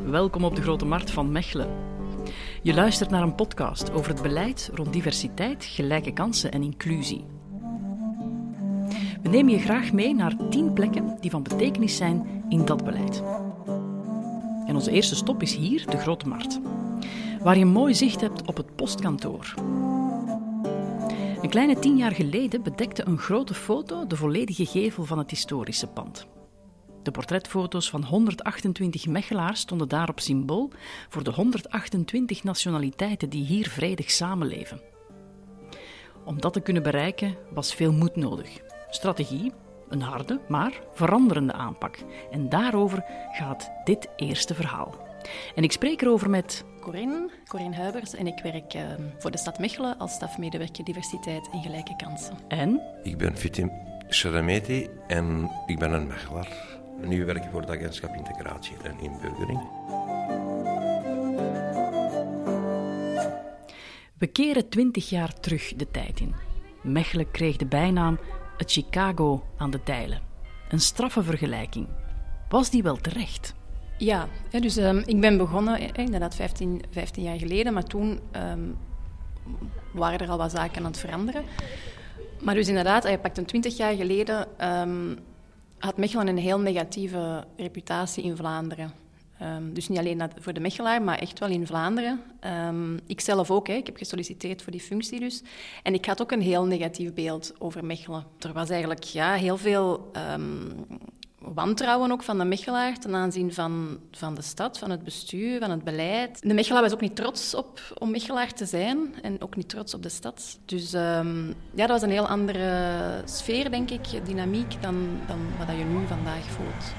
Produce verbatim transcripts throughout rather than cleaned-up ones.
welkom op de Grote Markt van Mechelen. Je luistert naar een podcast over het beleid rond diversiteit, gelijke kansen en inclusie. We nemen je graag mee naar tien plekken die van betekenis zijn in dat beleid. En onze eerste stop is hier, de Grote Markt, waar je een mooi zicht hebt op het postkantoor. Een kleine tien jaar geleden bedekte een grote foto de volledige gevel van het historische pand. De portretfoto's van honderdachtentwintig Mechelaars stonden daarop symbool voor de honderdachtentwintig nationaliteiten die hier vredig samenleven. Om dat te kunnen bereiken was veel moed nodig. Strategie, een harde, maar veranderende aanpak. En daarover gaat dit eerste verhaal. En ik spreek erover met Corinne, Corinne Huibers, en ik werk uh, voor de stad Mechelen als stafmedewerker diversiteit en gelijke kansen. En? Ik ben Fitim Sheremeti en ik ben een Mechelaar. Nu werk ik voor het agentschap Integratie en Inburgering. We keren twintig jaar terug de tijd in. Mechelen kreeg de bijnaam het Chicago aan de Dijlen. Een straffe vergelijking. Was die wel terecht? Ja, dus um, ik ben begonnen eh, inderdaad vijftien, vijftien jaar geleden, maar toen um, waren er al wat zaken aan het veranderen. Maar dus inderdaad, je pakt een twintig jaar geleden, um, had Mechelen een heel negatieve reputatie in Vlaanderen. Um, dus niet alleen voor de Mechelaar, maar echt wel in Vlaanderen. Um, ik zelf ook, hè. Ik heb gesolliciteerd voor die functie dus. En ik had ook een heel negatief beeld over Mechelen. Er was eigenlijk ja, heel veel um, wantrouwen ook van de Mechelaar ten aanzien van, van de stad, van het bestuur, van het beleid. De Mechelaar was ook niet trots op om Mechelaar te zijn en ook niet trots op de stad. Dus um, ja, dat was een heel andere sfeer, denk ik, dynamiek dan, dan wat je nu vandaag voelt.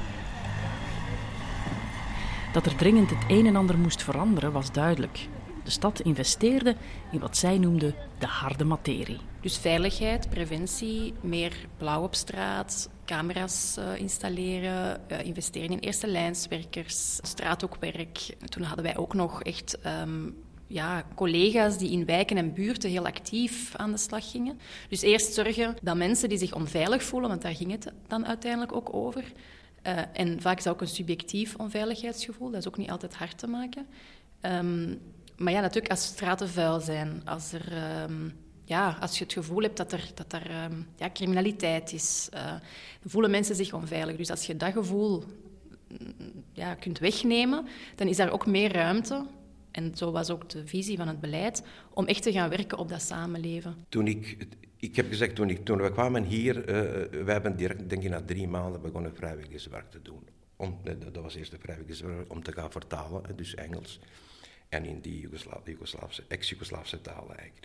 Dat er dringend het een en ander moest veranderen was duidelijk. De stad investeerde in wat zij noemde de harde materie. Dus veiligheid, preventie, meer blauw op straat, camera's uh, installeren, uh, investeren in eerste lijnswerkers, straathoekwerk. Toen hadden wij ook nog echt um, ja, collega's die in wijken en buurten heel actief aan de slag gingen. Dus eerst zorgen dat mensen die zich onveilig voelen, want daar ging het dan uiteindelijk ook over. Uh, en vaak is dat ook een subjectief onveiligheidsgevoel, dat is ook niet altijd hard te maken. Um, maar ja, natuurlijk als straten vuil zijn, als, er, um, ja, als je het gevoel hebt dat er, dat er um, ja, criminaliteit is, uh, dan voelen mensen zich onveilig. Dus als je dat gevoel ja, kunt wegnemen, dan is daar ook meer ruimte, en zo was ook de visie van het beleid, om echt te gaan werken op dat samenleven. Toen ik, ik heb gezegd, toen, ik, toen we kwamen hier, uh, wij hebben direct, denk ik, na drie maanden begonnen vrijwilligerswerk te doen. Om, dat was eerst de vrijwilligerswerk om te gaan vertalen, dus Engels. En in die Joegoslav, Joegoslaafse, ex-Joegoslaafse talen eigenlijk.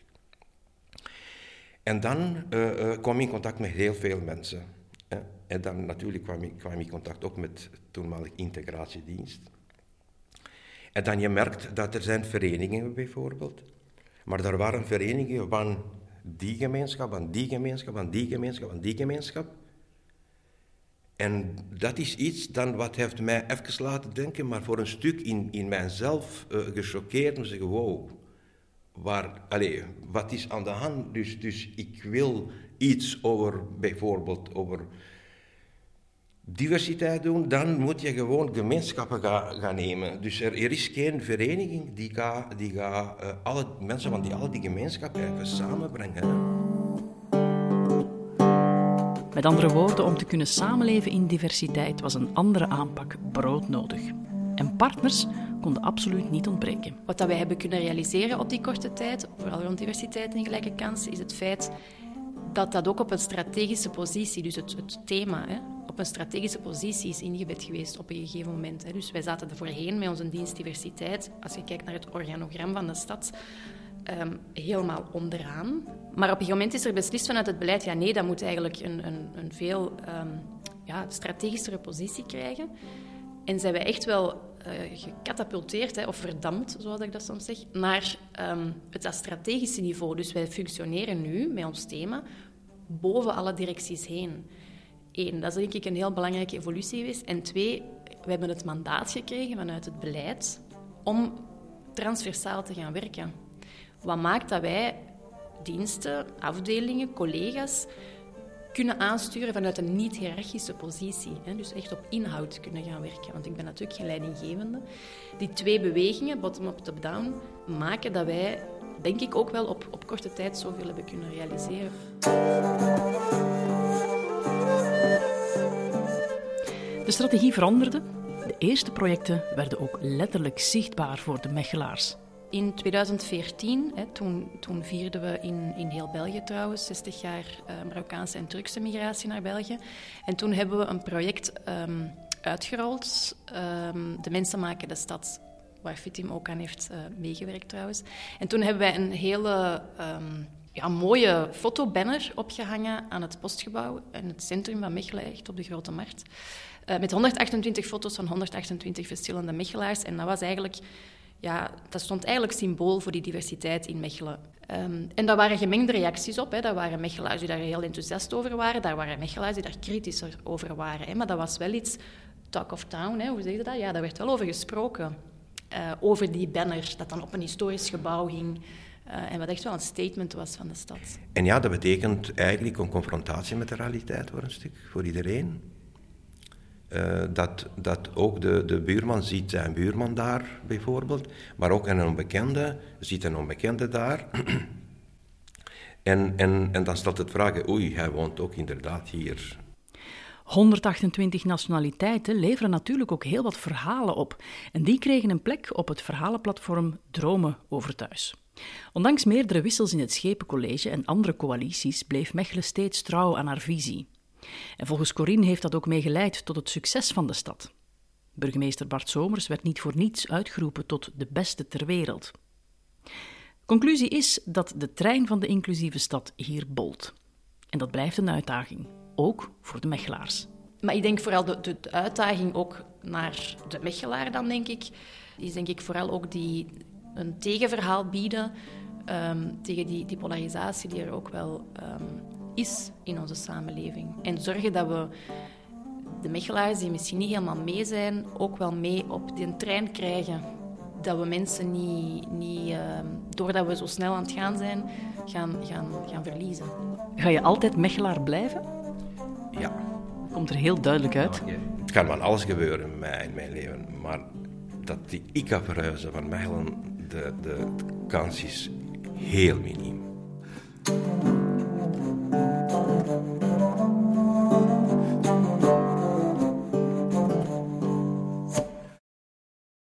En dan uh, uh, kwam ik in contact met heel veel mensen. Hè? En dan natuurlijk kwam ik, kwam ik in contact ook met de toenmalige integratiedienst. En dan je merkt dat er zijn verenigingen bijvoorbeeld. Maar er waren verenigingen van die gemeenschap, van die gemeenschap, van die gemeenschap, van die gemeenschap. En dat is iets dan wat heeft mij even laten denken, maar voor een stuk in, in mijzelf uh, gechoqueerd. En zeggen, wow, waar, allez, wat is aan de hand? Dus, dus ik wil iets over, bijvoorbeeld over diversiteit doen, dan moet je gewoon gemeenschappen gaan, gaan nemen. Dus er, er is geen vereniging die gaat die ga, uh, alle mensen van die, alle die gemeenschappen even samenbrengen. Met andere woorden, om te kunnen samenleven in diversiteit was een andere aanpak broodnodig. En partners konden absoluut niet ontbreken. Wat dat wij hebben kunnen realiseren op die korte tijd, vooral rond diversiteit en gelijke kansen, is het feit dat dat ook op een strategische positie, dus het, het thema, hè, op een strategische positie is ingebed geweest op een gegeven moment. Hè. Dus wij zaten er voorheen met onze dienst diversiteit, als je kijkt naar het organogram van de stad, Um, helemaal onderaan. Maar op een gegeven moment is er beslist vanuit het beleid, ja nee, dat moet eigenlijk een, een, een veel um, ja, strategischere positie krijgen. En zijn wij echt wel uh, gecatapulteerd, hè, of verdampt, zoals ik dat soms zeg, naar um, het strategische niveau. Dus wij functioneren nu met ons thema boven alle directies heen. Eén, dat is denk ik een heel belangrijke evolutie geweest. En twee, we hebben het mandaat gekregen vanuit het beleid om transversaal te gaan werken. Wat maakt dat wij diensten, afdelingen, collega's kunnen aansturen vanuit een niet-hiërarchische positie. Hè? Dus echt op inhoud kunnen gaan werken. Want ik ben natuurlijk geen leidinggevende. Die twee bewegingen, bottom-up, top-down, maken dat wij, denk ik, ook wel op, op korte tijd zoveel hebben kunnen realiseren. De strategie veranderde. De eerste projecten werden ook letterlijk zichtbaar voor de Mechelaars. In tweeduizend veertien, hè, toen, toen vierden we in, in heel België trouwens, zestig jaar uh, Marokkaanse en Turkse migratie naar België. En toen hebben we een project um, uitgerold. Um, de Mensen maken de stad, waar Fitim ook aan heeft uh, meegewerkt trouwens. En toen hebben wij een hele um, ja, mooie fotobanner opgehangen aan het postgebouw in het centrum van Mechelen, echt op de Grote Markt. Uh, met honderdachtentwintig foto's van honderdachtentwintig verschillende Mechelaars. En dat was eigenlijk... Ja, dat stond eigenlijk symbool voor die diversiteit in Mechelen. Um, en daar waren gemengde reacties op. Hè. Daar waren Mechelaars die daar heel enthousiast over waren. Daar waren Mechelaars die daar kritischer over waren. Hè. Maar dat was wel iets, talk of town, hè. Hoe zeg je dat? Ja, daar werd wel over gesproken. Uh, over die banner, dat dan op een historisch gebouw hing. Uh, en wat echt wel een statement was van de stad. En ja, dat betekent eigenlijk een confrontatie met de realiteit voor een stuk, voor iedereen. Uh, dat, dat ook de, de buurman ziet zijn buurman daar, bijvoorbeeld. Maar ook een onbekende ziet een onbekende daar. en, en, en dan stelt het vragen, oei, hij woont ook inderdaad hier. honderdachtentwintig nationaliteiten leveren natuurlijk ook heel wat verhalen op. En die kregen een plek op het verhalenplatform Dromen over Thuis. Ondanks meerdere wissels in het Schepencollege en andere coalities bleef Mechelen steeds trouw aan haar visie. En volgens Corinne heeft dat ook mee geleid tot het succes van de stad. Burgemeester Bart Somers werd niet voor niets uitgeroepen tot de beste ter wereld. Conclusie is dat de trein van de inclusieve stad hier bolt. En dat blijft een uitdaging, ook voor de Mechelaars. Maar ik denk vooral de, de, de uitdaging ook naar de Mechelaar dan, denk ik, is denk ik vooral ook die een tegenverhaal bieden um, tegen die, die polarisatie die er ook wel um, is in onze samenleving. En zorgen dat we de Mechelaars die misschien niet helemaal mee zijn, ook wel mee op die trein krijgen. Dat we mensen niet, niet uh, doordat we zo snel aan het gaan zijn, gaan, gaan, gaan verliezen. Ga je altijd Mechelaar blijven? Ja. Komt er heel duidelijk uit. Ja, het kan van alles gebeuren in mijn, in mijn leven, maar dat die, ik ga verhuizen van Mechelen, de, de, de kans is heel miniem.